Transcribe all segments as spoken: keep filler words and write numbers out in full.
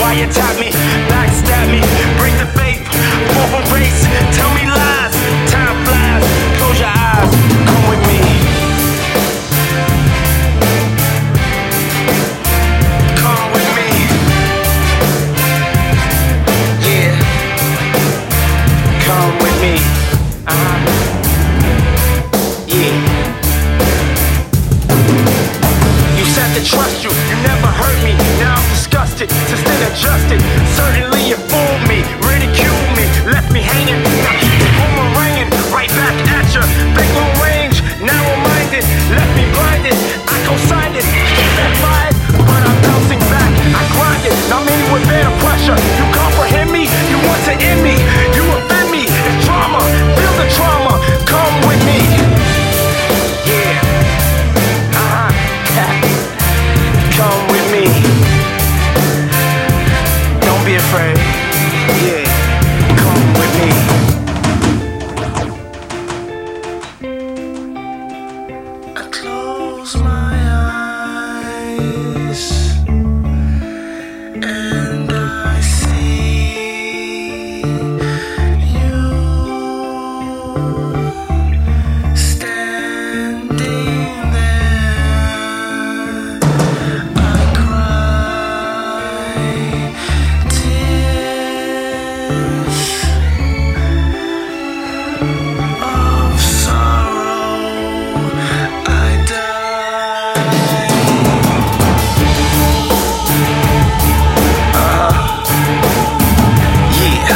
wiretap me, backstab me, break the faith, fall from grace, tell me lies, time flies, close your eyes, come with me. Come with me. Yeah. Come with me. Uh-huh. Yeah. You said to trust you, you never hurt me. Now I'm disgusted, sustained adjusted. Certainly you fooled me, ridiculed me, left me hanging. Now keep the boomeranging right back at ya. Big long range, narrow-minded, left me blinded. I co-signed it, that fired, but I'm bouncing back. I grind it, now many would bear the pressure. You comprehend me, you want to end me, you offend me. It's trauma, feel the trauma. Come with me. Yeah. Uh-huh. Come with me. Don't be afraid. Yeah. Come with me. I close my eyes and I see you standing there. I cry tears of sorrow. I die. Uh-huh. Yeah.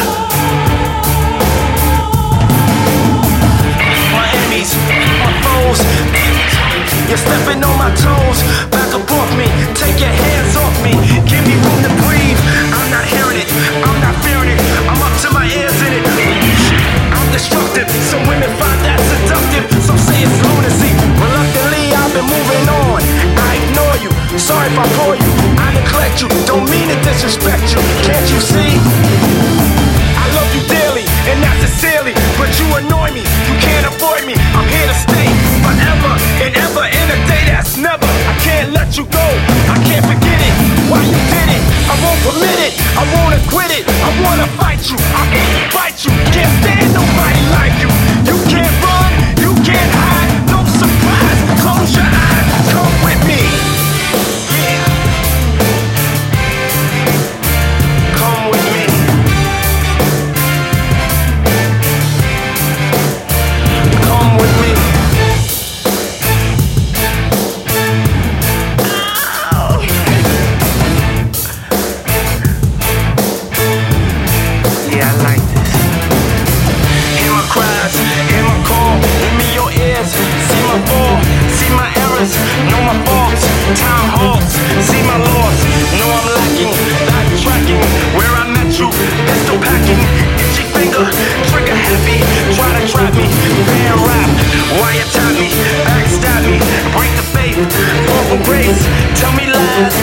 My enemies, my foes, you're stepping on my toes. Back up off me, take your hands off me. Give me room to breathe. I'm not hearing it, I'm not fearing it. I'm up to my ears in it. I'm destructive, some women find that seductive. Some say it's lunacy. Reluctantly, I've been moving on. I ignore you, sorry if I bore you. I neglect you, don't mean to disrespect you. Can't you see? I love you dearly, and not sincerely, but you annoy me, you can't avoid me. I'm here to stay forever and ever in a day that's never. I can't let you go, I can't forget it. Why you did it, I won't permit it, I won't acquit it. I wanna fight you, I can't fight you. Can't stand nobody like you. You can't run, you can't hide, no surprise. Close your eyes, come with me. Yeah. Come with me. Come with me. Ow. Yeah, I like this. Hear my cries, hear my call, give me your ears. See my fall, see my errors, know my faults. Time halts, see my loss, know I'm lacking. Backtracking, where I met you, pistol packing. Itchy finger, trigger happy, try to trap me. Fan rap, wiretap me, backstab me, break the faith, fall from grace, tell me lies,